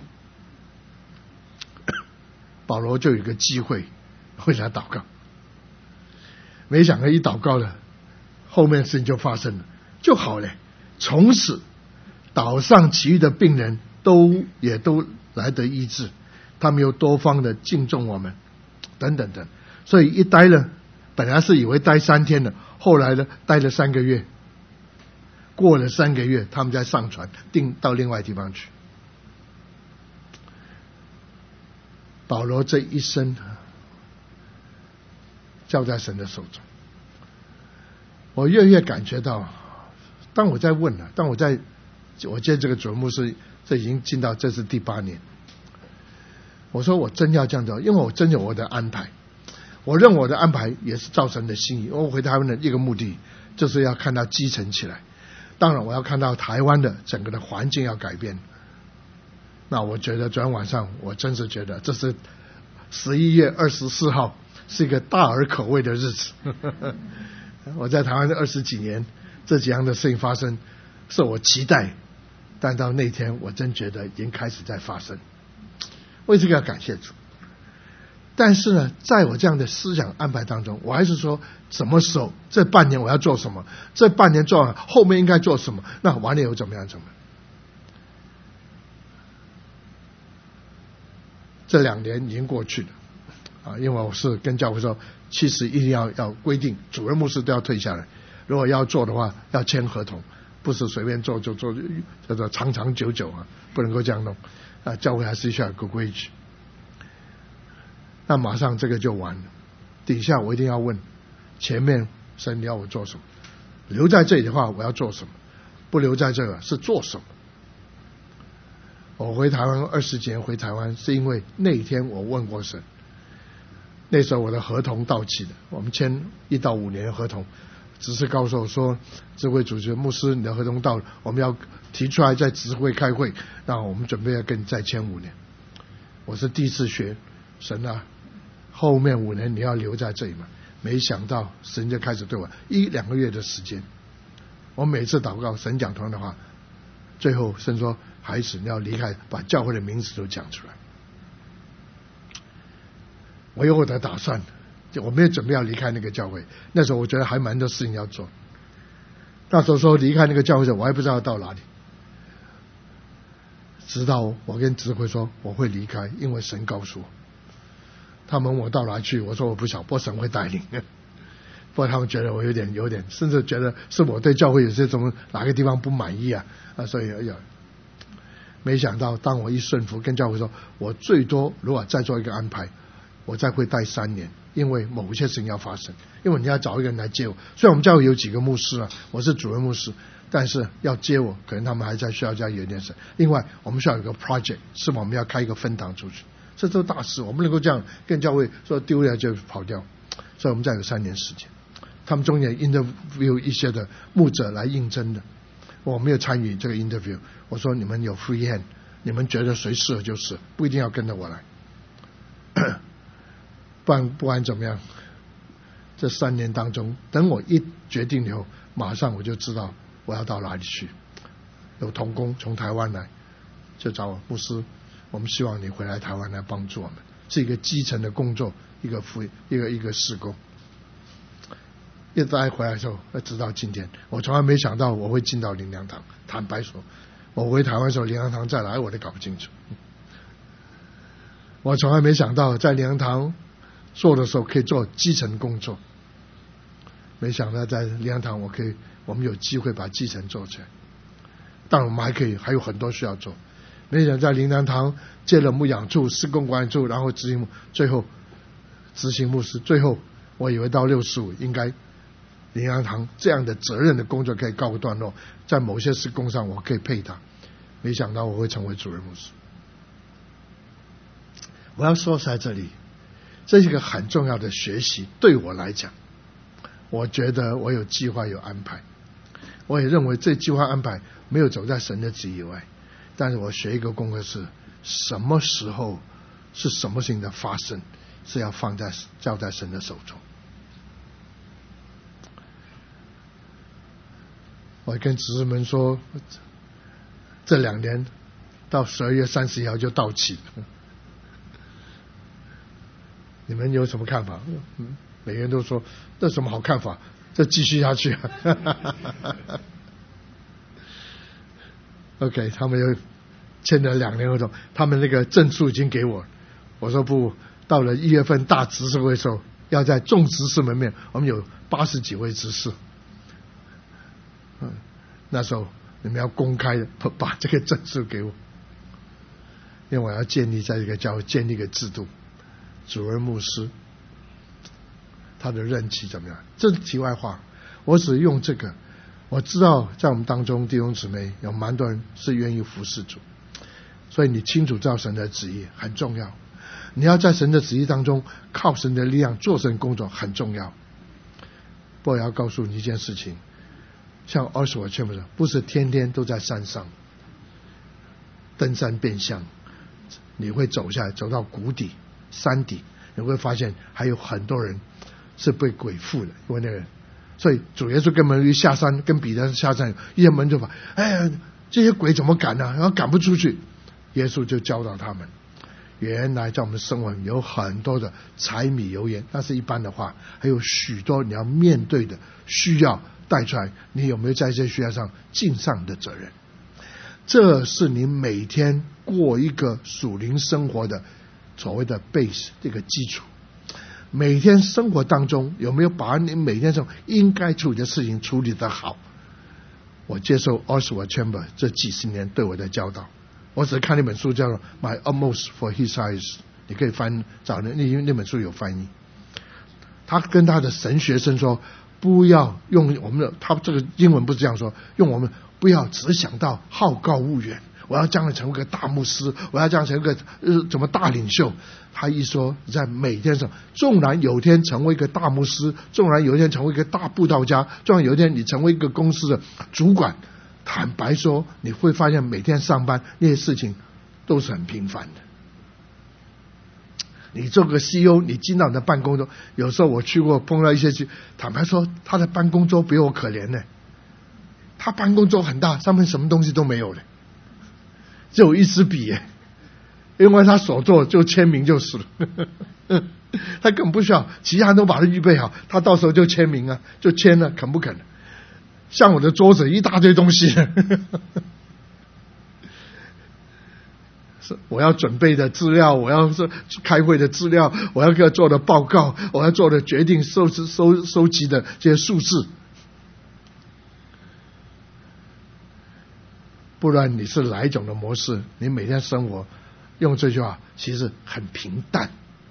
保罗就有一个机会为他祷告。没想到一祷告了，后面事情就发生了，就好了。从此岛上其余的病人都也都来得医治，他们又多方的敬重我们，等等等。所以一待了，本来是以为待三天的，后来呢待了三个月。过了三个月，他们再上船，定到另外地方去。保罗这一生交在神的手中，我越越感觉到，当我在问了，当我在我接这个主任牧师，这已经进到这是第八年。我说我真要这样做，因为我真有我的安排，我认为我的安排也是照神的心意。我回台湾的一个目的，就是要看到基层起来。当然我要看到台湾的整个的环境要改变。那我觉得昨天晚上我真是觉得这是十一月二十四号是一个大而可畏的日子。我在台湾的二十几年，这几样的事情发生是我期待，但到那天我真觉得已经开始在发生。为这个要感谢主。但是呢，在我这样的思想安排当中，我还是说什么时候这半年我要做什么，这半年做完后面应该做什么，那完了以后怎么样怎么样。这两年已经过去了啊，因为我是跟教会说，其实一定要要规定，主任牧师都要退下来，如果要做的话要签合同，不是随便做就做，叫做长长久久啊，不能够这样弄啊，教会还是需要有个规矩。那马上这个就完了，底下我一定要问，前面神你要我做什么？留在这里的话我要做什么？不留在这个是做什么？我回台湾二十几年回台湾，是因为那一天我问过神。那时候我的合同到期的，我们签一到五年的合同，只是告诉我说，智慧主席牧师你的合同到了，我们要提出来在执会开会，那我们准备要跟你再签五年。我是第一次学神啊，后面五年你要留在这里嘛？没想到神就开始对我一两个月的时间，我每次祷告神讲同样的话，最后神说孩子你要离开，把教会的名字都讲出来。我有我的打算，我没有准备要离开那个教会。那时候我觉得还蛮多事情要做。那时候说离开那个教会时，我还不知道到哪里。直到我跟指挥说我会离开，因为神告诉我。他们问我到哪去，我说我不晓得，不过神会带领。不过他们觉得我有点有点，甚至觉得是我对教会有些什么哪个地方不满意啊啊，所以哎呀，没想到当我一顺服，跟教会说，我最多如果再做一个安排，我再会待三年，因为某些事情要发生，因为你要找一个人来接我。虽然我们教会有几个牧师啊，我是主任牧师，但是要接我，可能他们还在需要加有点事。另外，我们需要有个 project， 是我们要开一个分堂出去。这都大事，我们能够这样跟教会说丢了就跑掉，所以我们再有三年时间。他们中间 interview 一些的牧者来应征的，我没有参与这个 interview。我说你们有 free hand， 你们觉得谁适合就是，不一定要跟着我来。不然不管怎么样，这三年当中，等我一决定以后，马上我就知道我要到哪里去。有同工从台湾来，就找我牧师。我们希望你回来台湾来帮助我们，是一个基层的工作，一个服一个一个事工。 一带回来的时候，直到今天，我从来没想到我会进到灵粮堂。坦白说，我回台湾的时候，灵粮堂在哪我都搞不清楚。我从来没想到在灵粮堂做的时候可以做基层工作，没想到在灵粮堂我可以，我们有机会把基层做起来。但我们还可以，还有很多需要做。没想到在灵粮堂接了牧养处、施工管理处，然后执行，最后执行牧师，最后我以为到六十五应该灵粮堂这样的责任的工作可以告个段落，在某些施工上我可以配他，没想到我会成为主任牧师。我要说在这里，这是一个很重要的学习，对我来讲，我觉得我有计划有安排，我也认为这计划安排没有走在神的旨意以外，但是我学一个功课是，什么时候是什么事情的发生，是要放在交在神的手中。我跟执事们说，这两年到十二月三十一号就到期了，你们有什么看法？嗯，每个人都说这什么好看法，这继续下去啊。OK， 他们又签了两年合同，他们那个证书已经给我，我说不，到了一月份大执事会的时候，要在众执事门面，我们有八十几位执事，嗯，那时候你们要公开的把这个证书给我，因为我要建立在这个教会建立一个制度，主任牧师他的任期怎么样？这是题外话，我只用这个。我知道在我们当中弟兄姊妹有蛮多人是愿意服侍主，所以你清楚知道神的旨意很重要，你要在神的旨意当中靠神的力量做神工作很重要。不过我要告诉你一件事情，像二十我劝不是不是天天都在山上登山变相，你会走下来走到谷底山底，你会发现还有很多人是被鬼附的，因为那个人，所以主耶稣跟门徒下山，跟彼得下山，一些门徒把哎呀这些鬼怎么赶啊，然后赶不出去，耶稣就教导他们，原来在我们生活有很多的柴米油盐，那是一般的话，还有许多你要面对的需要带出来，你有没有在这些需要上尽上的责任？这是你每天过一个属灵生活的所谓的 base 这个基础。每天生活当中有没有把你每天中应该处理的事情处理得好？我接受 Oswald Chambers 这几十年对我的教导，我只是看那本书叫做 My Utmost for His Eyes， 你可以翻找那因为那本书有翻译。他跟他的神学生说，不要用我们的，他这个英文不是这样说，用我们不要只想到好高骛远，我要将来成为个大牧师，我要将来成为个呃怎么大领袖。他一说在每天上，纵然有一天成为一个大牧师，纵然有一天成为一个大布道家，纵然有一天你成为一个公司的主管，坦白说你会发现每天上班那些事情都是很平凡的。你做个 C E O， 你进到你的办公桌，有时候我去过碰到一些，坦白说他的办公桌比我可怜呢。他办公桌很大，上面什么东西都没有了，只有一支笔耶，因为他手做就签名就是了他根本不需要，其他人都把它预备好，他到时候就签名啊，就签了，肯不肯？像我的桌子一大堆东西是我要准备的资料，我要是开会的资料，我要做的报告，我要做的决定，收收收集的这些数字。不然你是哪一种的模式，你每天生活用这句话其实很平淡。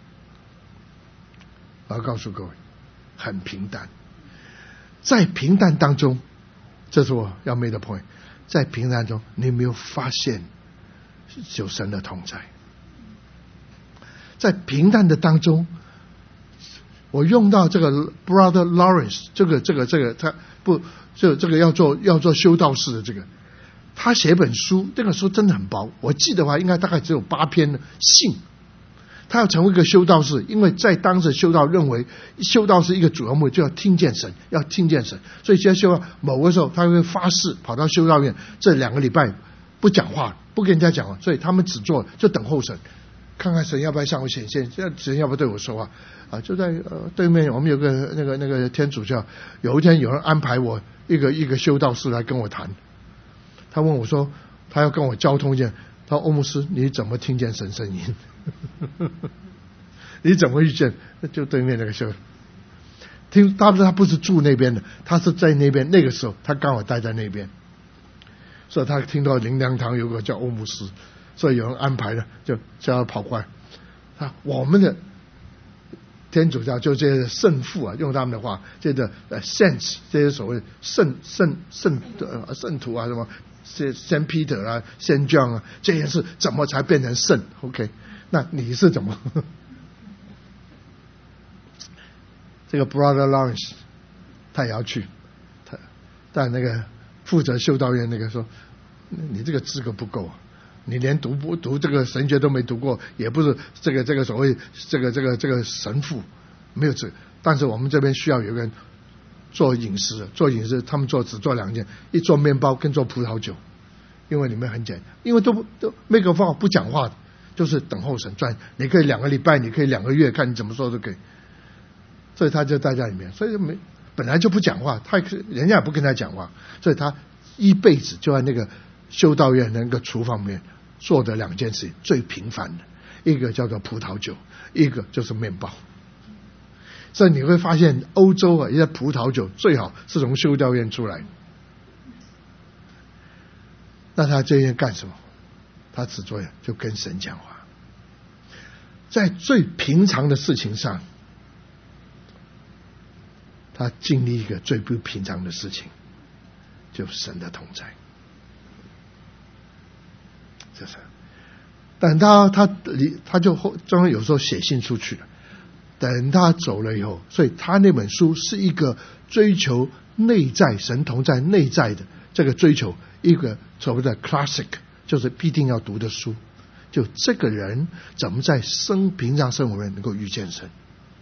我要告诉各位，很平淡。在平淡当中，这是我要 make the point， 在平淡中你有没有发现有神的同在？在平淡的当中，我用到这个 Brother Lawrence， 这个这个这个他不这这个要做要做修道士的这个，他写本书，这个书真的很薄，我记得话应该大概只有八篇的信。他要成为一个修道士，因为在当时修道认为修道士一个主要目的就要听见神，要听见神，所以在修道某个时候他会发誓跑到修道院，这两个礼拜不讲话，不跟人家讲话，所以他们只做就等候神。 看看神要不要向我显现，神要不要对我说话啊？就在呃对面，我们有个那个那个天主教，有一天有人安排我一个一个修道士来跟我谈，他问我说，他要跟我交通见，他说欧牧师，你怎么听见神声音？你怎么遇见？就对面那个修，听他不是他不是住那边的，他是在那边，那个时候他刚好待在那边，所以他听到灵粮堂有个叫欧牧师，所以有人安排了，就叫他跑过来。啊，我们的天主教就这些圣父啊，用他们的话，这个呃 saints 这些所谓圣圣圣呃圣徒啊，什么圣 Peter 啊、圣 John 啊，这件事怎么才变成圣 ？OK， 那你是怎么？这个 Brother Lawrence 他也要去，他但那个负责修道院那个说，你这个资格不够啊。你连读不读这个神学都没读过，也不是这个这个所谓这个这个这个神父，没有这。但是我们这边需要有个人做饮食，做饮食他们做只做两件，一做面包跟做葡萄酒，因为里面很简单，因为都不都没个方法不讲话的，就是等候神赚。你可以两个礼拜，你可以两个月，看你怎么说都可以。所以他就待在里面，所以没本来就不讲话，他人家也不跟他讲话，所以他一辈子就在那个修道院那个厨房里面做的两件事情最平凡的，一个叫做葡萄酒，一个就是面包。所以你会发现欧洲啊，一些葡萄酒最好是从修道院出来。那他这些干什么？他只做就跟神讲话，在最平常的事情上，他经历一个最不平常的事情，就是神的同在。就是，等他他他就专门有时候写信出去了。等他走了以后，所以他那本书是一个追求内在神同在内在的这个追求，一个所谓的 classic， 就是必定要读的书。就这个人怎么在生平常生活中能够遇见神，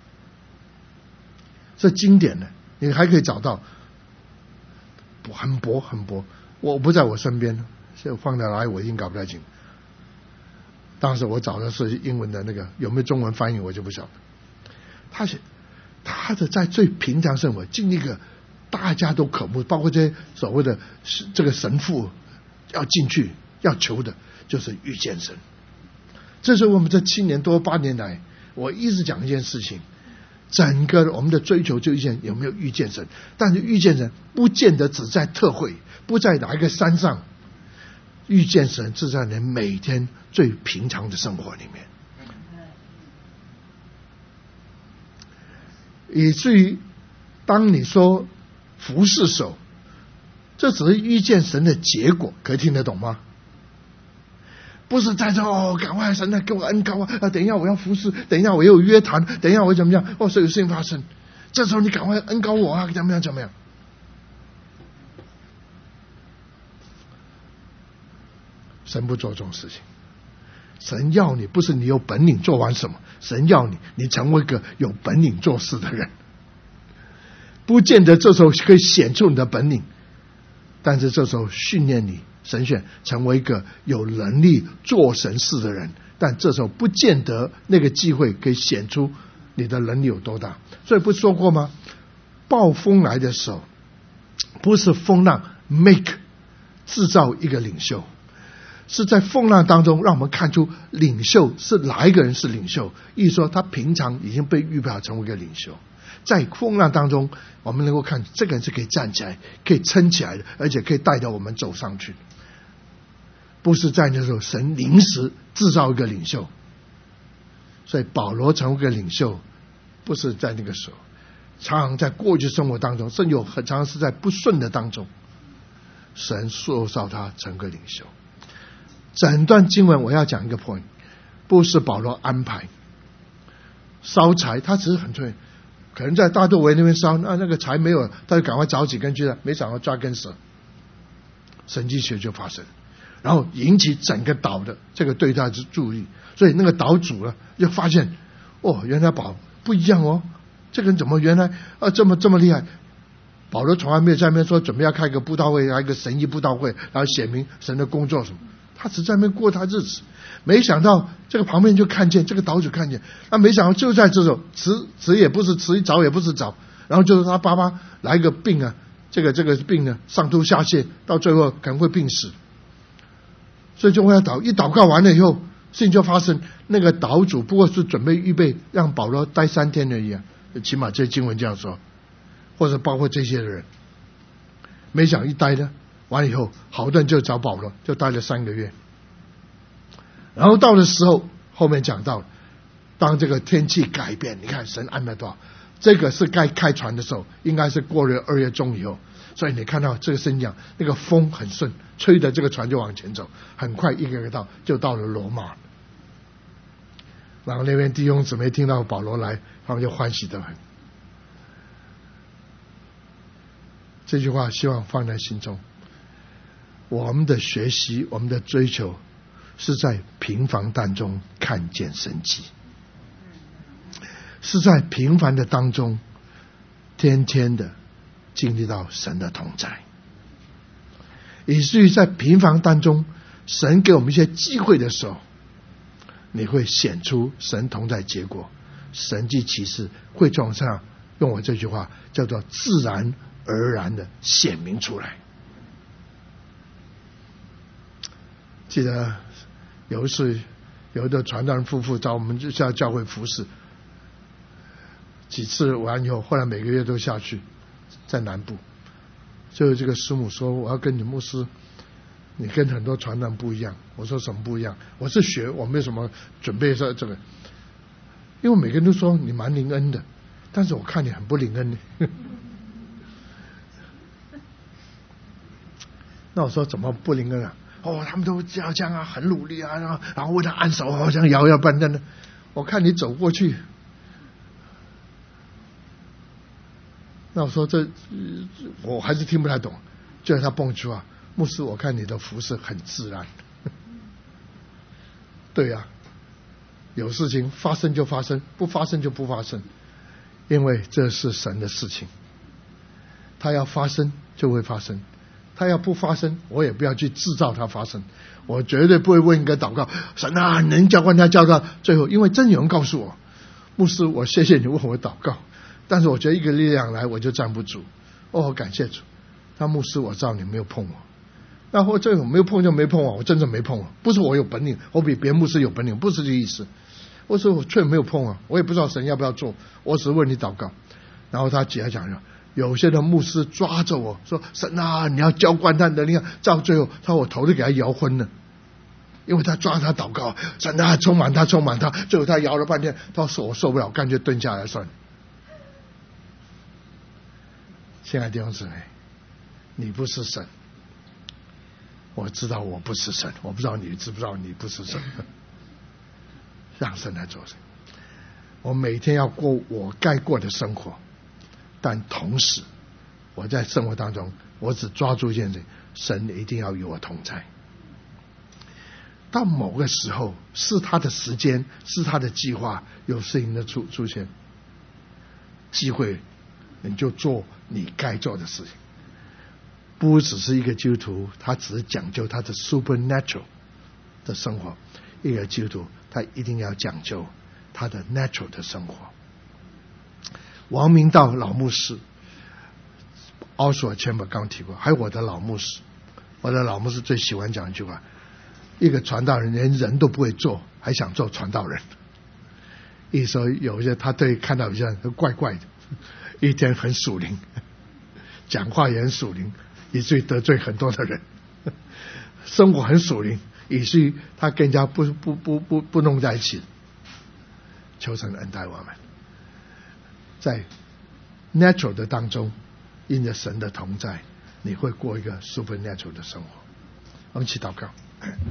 这经典呢，你还可以找到很薄很薄。我不在我身边，所以放在哪里我已经搞不太清。当时我找的是英文的那个，有没有中文翻译我就不晓得。他是他的在最平常生活经历一个大家都渴慕，包括这些所谓的这个神父要进去要求的，就是遇见神。这是我们这七年多八年来，我一直讲一件事情，整个我们的追求就遇见有没有遇见神，但是遇见神不见得只在特会，不在哪一个山上，遇见神是在人每天最平常的生活里面。以至于当你说服侍手，这只是遇见神的结果，可以听得懂吗？不是在这哦，赶快神来给我恩膏啊！等一下我要服侍，等一下我又有约谈，等一下我怎么样？哦，所以有事情发生，这时候你赶快恩膏我啊！怎么样？怎么样？神不做这种事情。神要你不是你有本领做完什么，神要你你成为一个有本领做事的人。不见得这时候可以显出你的本领，但是这时候训练你神选成为一个有能力做神事的人，但这时候不见得那个机会可以显出你的能力有多大。所以不是说过吗？暴风来的时候，不是风浪 make 制造一个领袖，是在风浪当中让我们看出领袖是哪一个人是领袖，意思说他平常已经被预备好成为一个领袖。在风浪当中我们能够看这个人是可以站起来可以撑起来的，而且可以带着我们走上去，不是在那时候神临时制造一个领袖。所以保罗成为一个领袖不是在那个时候，常常在过去生活当中，甚至有很常是在不顺的当中，神塑造他成个领袖。整段经文我要讲一个 point， 不是保罗安排烧柴，他只是很脆，可能在大窦围那边烧，那那个柴没有，他就赶快找几根去了，没想到抓根蛇，神迹学就发生，然后引起整个岛的这个对他的注意，所以那个岛主呢就发现，哦，原来保不一样哦，这个人怎么原来啊这么这么厉害？保罗从来没有在那边说准备要开一个布道会，开一个神医布道会，然后写明神的工作什么。他只在那边过他日子， 没想到这个旁边就看见这个岛主看见，那没想到就在这种迟迟也不是迟，早也不是早，然后就是他爸爸来一个病啊，这个这个病呢上吐下泻，到最后可能会病死，所以就为他祷，一祷告完了以后，事情就发生。那个岛主不过是准备预备让保罗待三天而已啊，起码这经文这样说，或者包括这些人，没想一待呢，完了以后好多人就找保罗，就待了三个月。然后到的时候，后面讲到，当这个天气改变，你看神安排多少，这个是该开船的时候，应该是过了二月中以后，所以你看到这个圣讲，那个风很顺，吹的这个船就往前走，很快一个个到就到了罗马。然后那边弟兄姊妹听到保罗来，他们就欢喜得很。这句话希望放在心中。我们的学习，我们的追求，是在平凡当中看见神迹，是在平凡的当中，天天的经历到神的同在，以至于在平凡当中，神给我们一些机会的时候，你会显出神同在结果，神迹奇事会从上用我这句话叫做自然而然的显明出来。记得有一次有一对传道人夫妇找我们就下教会服侍，几次完以后，后来每个月都下去，在南部。最后这个师母说，我要跟你牧师，你跟很多传道人不一样。我说什么不一样？我是学，我没有什么准备说这个，因为每个人都说你蛮灵恩的，但是我看你很不灵恩的。那我说怎么不灵恩啊？哦，他们都这样这样啊，很努力啊，然后然后为他按手，好像摇摇摆摆的。我看你走过去，那我说这我还是听不太懂。就在他蹦出啊，牧师，我看你的服事很自然。对呀、啊，有事情发生就发生，不发生就不发生，因为这是神的事情，他要发生就会发生。他要不发生，我也不要去制造它发生。我绝对不会问一个祷告，神啊，能浇灌他浇到最后，因为真有人告诉我，牧师，我谢谢你问我祷告，但是我觉得一个力量来我就站不住。哦，感谢主。那牧师，我知道你没有碰我，那我这种没有碰就没碰我，我真正没碰我，不是我有本领，我比别牧师有本领，不是这个意思。我说我却没有碰啊，我也不知道神要不要做，我只是为你祷告。然后他姐还讲讲。有些的牧师抓着我说，神啊，你要浇灌他的力量，到最后他我头都给他摇昏了，因为他抓他祷告，神啊，充满他充满他，最后他摇了半天，他说我受不了，干脆蹲下来算了。亲爱的弟兄姊妹，你不是神，我知道我不是神，我不知道你知不知道你不是神，让神来做神。我每天要过我该过的生活，但同时我在生活当中，我只抓住一件事，神一定要与我同在。到某个时候，是他的时间，是他的计划，有事情的出出现，机会你就做你该做的事情。不只是一个基督徒，他只是讲究他的 supernatural 的生活，一个基督徒他一定要讲究他的 natural 的生活。王明道老牧师，奥索前面刚提过，还有我的老牧师，我的老牧师最喜欢讲一句话：一个传道人连人都不会做，还想做传道人。意思说有些他对看到有些人都怪怪的，一天很属灵，讲话也很属灵，以至于得罪很多的人，生活很属灵，以至于他跟人家不不不不不弄在一起。求神恩待我们，在 natural 的当中，因着神的同在，你会过一个 supernatural 的生活。我们一起祷告。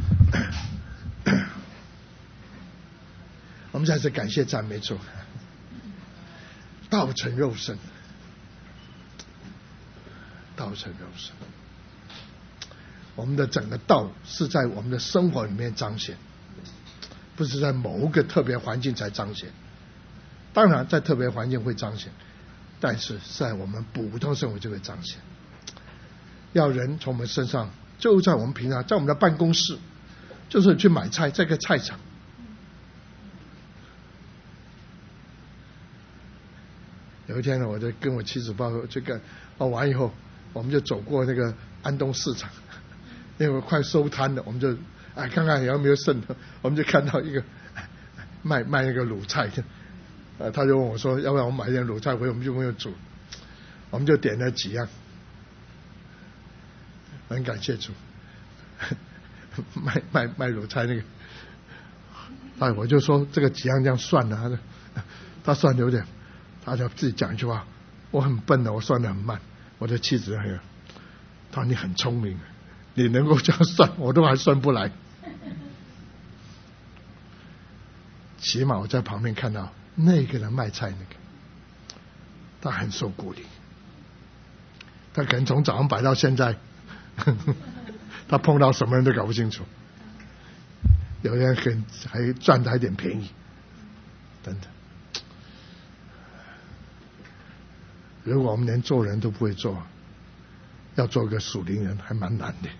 我们再次感谢赞美主，道成肉身，道成肉身。我们的整个道是在我们的生活里面彰显，不是在某个特别环境才彰显。当然在特别环境会彰显，但是在我们普通生活就会彰显。要人从我们身上，就在我们平常，在我们的办公室， 就是去买菜，在个菜场。有一天呢，我就跟我妻子报这个报完以后，我们就走过那个安东市场，因为快收摊了，我们就哎看看有没有剩的，我们就看到一个卖卖那个卤菜的，呃，他就问我说，要不然我买一点卤菜回，我们就没有煮，我们就点了几样，很感谢主，卖卖卖卤菜那个，哎，我就说这个几样这样算了，他说他算的有点。他就自己讲一句话，我很笨的，我算得很慢。我的妻子那个，他说你很聪明，你能够这样算，我都还算不来。起码我在旁边看到那个人卖菜那个，他很受鼓励。他可能从早上摆到现在，呵呵他碰到什么人都搞不清楚。有人很还赚他一点便宜，等等。如果我们连做人都不会做，要做个属灵人还蛮难的。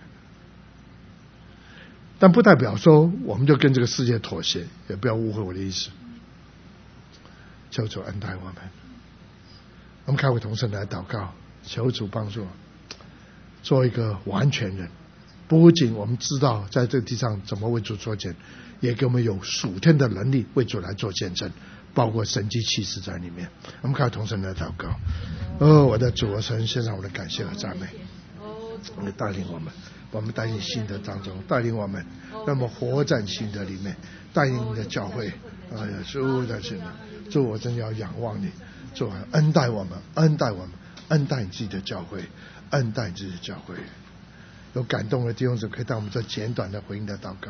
但不代表说我们就跟这个世界妥协，也不要误会我的意思。求主恩待我们。我们开会同声来祷告，求主帮助我做一个完全人。不仅我们知道在这个地上怎么为主做见，也给我们有属天的能力为主来做见证，包括神迹奇事在里面。我们开会同声来祷告。哦，我的主，我神献上我的感谢和赞美，你带领我们，把我们带进新的当中，带领我们，让我们活在新的里面，带领你的教会。哎呀，主的神，主，我真要仰望你，主恩待我们，恩待我们，恩待你自己的教会，恩待你自己的教会。有感动的弟兄姊妹，可以当我们这简短的回应的祷告。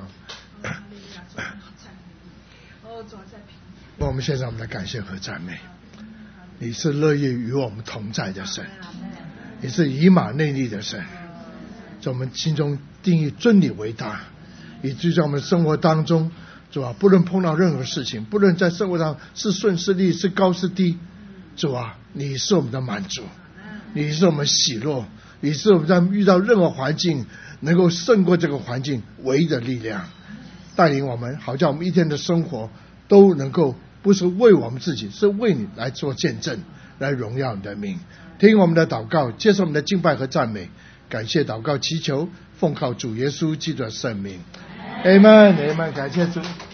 我们献上我们的感谢和赞美。你是乐意与我们同在的神，你是以马内利的神，在我们心中定义尊你为大，以至于在我们生活当中，主啊，不论碰到任何事情，不论在生活上是顺是逆，是高是低，主啊，你是我们的满足，你是我们喜乐，你是我们在遇到任何环境能够胜过这个环境唯一的力量，带领我们，好像我们一天的生活都能够不是为我们自己，是为你来做见证，来荣耀你的名。听我们的祷告，接受我们的敬拜和赞美，感谢祷告祈求，奉靠主耶稣基督的圣名。Amen，Amen，感谢主。